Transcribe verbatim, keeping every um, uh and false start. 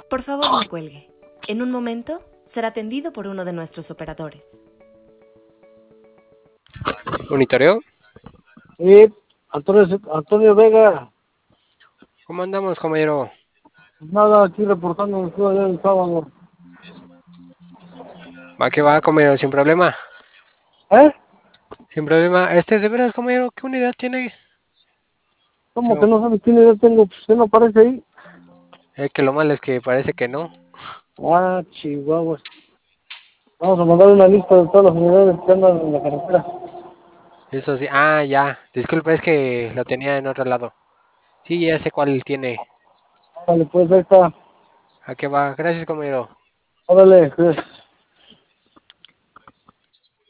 Por favor, no cuelgue. En un momento será atendido por uno de nuestros operadores. ¿Monitoreo? Sí, Antonio, Antonio Vega, ¿Cómo andamos, compañero? nada, aquí reportando el juego del sábado. Va que va, compañero, sin problema. ¿Eh? Sin problema. Este, de veras, compañero, ¿qué unidad tiene? ¿Cómo que Yo, no sabes quién yo tengo? Pues, ¿qué no aparece ahí? eh, que lo malo es que parece que no. Ah, chihuahuas. Vamos a mandar una lista de todas las unidades que andan en la carretera. Eso sí. Ah, ya. Disculpe, es que lo tenía en otro lado. Sí, ya sé cuál tiene. Órale, pues ahí está. ¿A qué va? Gracias, compañero. Órale, pues.